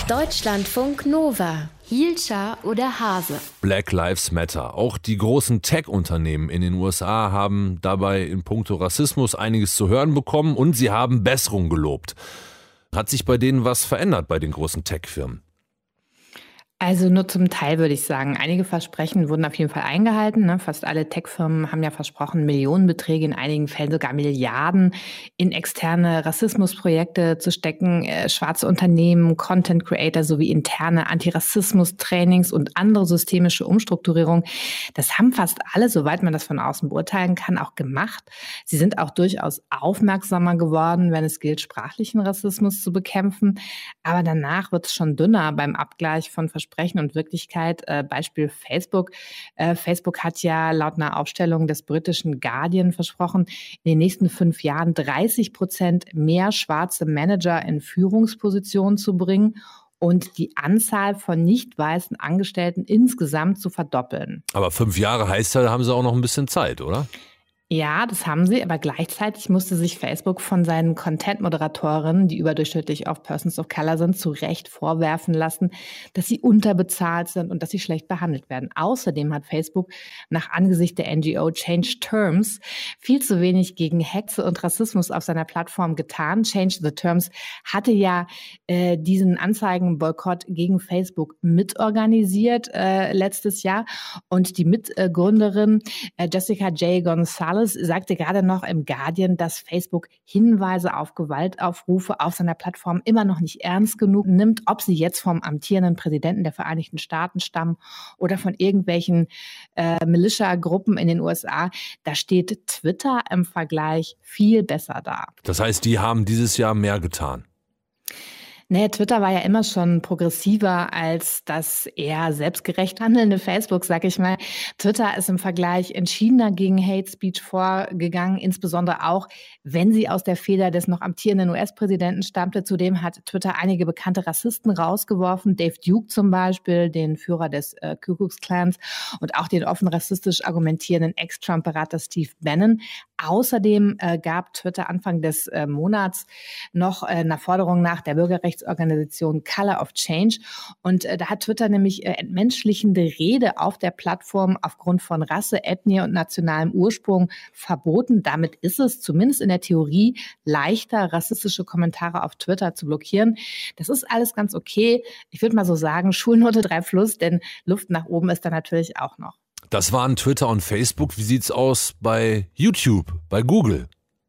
Deutschlandfunk Nova. Hielscher oder Hase? Black Lives Matter. Auch die großen Tech-Unternehmen in den USA haben dabei in puncto Rassismus einiges zu hören bekommen und sie haben Besserung gelobt. Hat sich bei denen was verändert, bei den großen Tech-Firmen? Also nur zum Teil würde ich sagen. Einige Versprechen wurden auf jeden Fall eingehalten. Ne? Fast alle Tech-Firmen haben ja versprochen, Millionenbeträge, in einigen Fällen sogar Milliarden in externe Rassismusprojekte zu stecken. Schwarze Unternehmen, Content-Creator sowie interne Antirassismus-Trainings und andere systemische Umstrukturierungen. Das haben fast alle, soweit man das von außen beurteilen kann, auch gemacht. Sie sind auch durchaus aufmerksamer geworden, wenn es gilt, sprachlichen Rassismus zu bekämpfen. Aber danach wird es schon dünner beim Abgleich von Versprechen und Wirklichkeit. Beispiel Facebook. Facebook hat ja laut einer Aufstellung des britischen Guardian versprochen, in den nächsten 5 Jahren 30% mehr schwarze Manager in Führungspositionen zu bringen und die Anzahl von nicht weißen Angestellten insgesamt zu verdoppeln. Aber 5 Jahre heißt ja, da haben sie auch noch ein bisschen Zeit, oder? Ja, das haben sie, aber gleichzeitig musste sich Facebook von seinen Content-Moderatorinnen, die überdurchschnittlich oft Persons of Color sind, zu Recht vorwerfen lassen, dass sie unterbezahlt sind und dass sie schlecht behandelt werden. Außerdem hat Facebook nach Angesicht der NGO Change Terms viel zu wenig gegen Hetze und Rassismus auf seiner Plattform getan. Change the Terms hatte ja diesen Anzeigenboykott gegen Facebook mitorganisiert letztes Jahr und die Mitgründerin Jessica J. Gonzalez sagte gerade noch im Guardian, dass Facebook Hinweise auf Gewaltaufrufe auf seiner Plattform immer noch nicht ernst genug nimmt, ob sie jetzt vom amtierenden Präsidenten der Vereinigten Staaten stammen oder von irgendwelchen Militia-Gruppen in den USA. Da steht Twitter im Vergleich viel besser da. Das heißt, die haben dieses Jahr mehr getan. Nee, Twitter war ja immer schon progressiver als das eher selbstgerecht handelnde Facebook, sag ich mal. Twitter ist im Vergleich entschiedener gegen Hate Speech vorgegangen, insbesondere auch, wenn sie aus der Feder des noch amtierenden US-Präsidenten stammte. Zudem hat Twitter einige bekannte Rassisten rausgeworfen, Dave Duke zum Beispiel, den Führer des Ku Klux Klans und auch den offen rassistisch argumentierenden Ex-Trump-Berater Steve Bannon. Außerdem gab Twitter Anfang des Monats noch eine Forderung nach der Bürgerrechtsorganisation Color of Change. Und da hat Twitter nämlich entmenschlichende Rede auf der Plattform aufgrund von Rasse, Ethnie und nationalem Ursprung verboten. Damit ist es zumindest in der Theorie leichter, rassistische Kommentare auf Twitter zu blockieren. Das ist alles ganz okay. Ich würde mal so sagen, Schulnote 3+, denn Luft nach oben ist da natürlich auch noch. Das waren Twitter und Facebook. Wie sieht's aus bei YouTube, bei Google?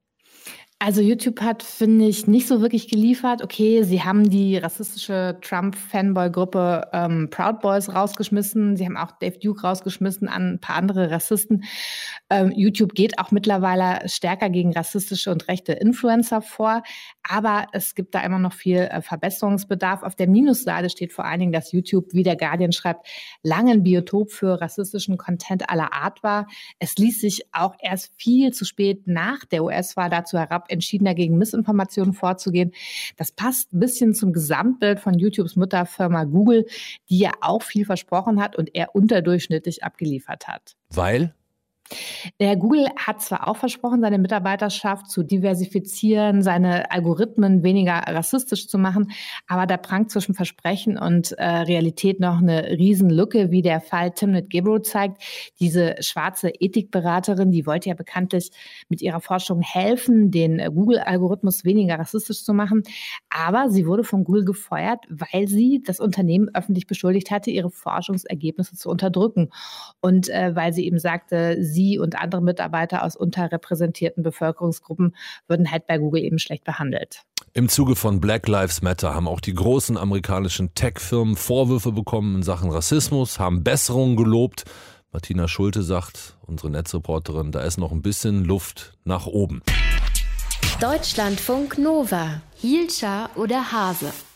Also YouTube hat, finde ich, nicht so wirklich geliefert. Okay, sie haben die rassistische Trump-Fanboy-Gruppe Proud Boys rausgeschmissen. Sie haben auch Dave Duke rausgeschmissen an ein paar andere Rassisten. YouTube geht auch mittlerweile stärker gegen rassistische und rechte Influencer vor. Aber es gibt da immer noch viel Verbesserungsbedarf. Auf der Minusseite steht vor allen Dingen, dass YouTube, wie der Guardian schreibt, lange ein Biotop für rassistischen Content aller Art war. Es ließ sich auch erst viel zu spät nach der US-Wahl dazu herab, entschiedener gegen Missinformationen vorzugehen. Das passt ein bisschen zum Gesamtbild von YouTubes Mutterfirma Google, die ja auch viel versprochen hat und eher unterdurchschnittlich abgeliefert hat. Weil? Der Google hat zwar auch versprochen, seine Mitarbeiterschaft zu diversifizieren, seine Algorithmen weniger rassistisch zu machen, aber da prangt zwischen Versprechen und Realität noch eine Riesenlücke, wie der Fall Timnit Gebru zeigt. Diese schwarze Ethikberaterin, die wollte ja bekanntlich mit ihrer Forschung helfen, den Google-Algorithmus weniger rassistisch zu machen, aber sie wurde von Google gefeuert, weil sie das Unternehmen öffentlich beschuldigt hatte, ihre Forschungsergebnisse zu unterdrücken und weil sie eben sagte, sie und andere Mitarbeiter aus unterrepräsentierten Bevölkerungsgruppen würden halt bei Google eben schlecht behandelt. Im Zuge von Black Lives Matter haben auch die großen amerikanischen Tech-Firmen Vorwürfe bekommen in Sachen Rassismus, haben Besserungen gelobt. Martina Schulte sagt, unsere Netzreporterin, da ist noch ein bisschen Luft nach oben. Deutschlandfunk Nova. Hielscher oder Hase?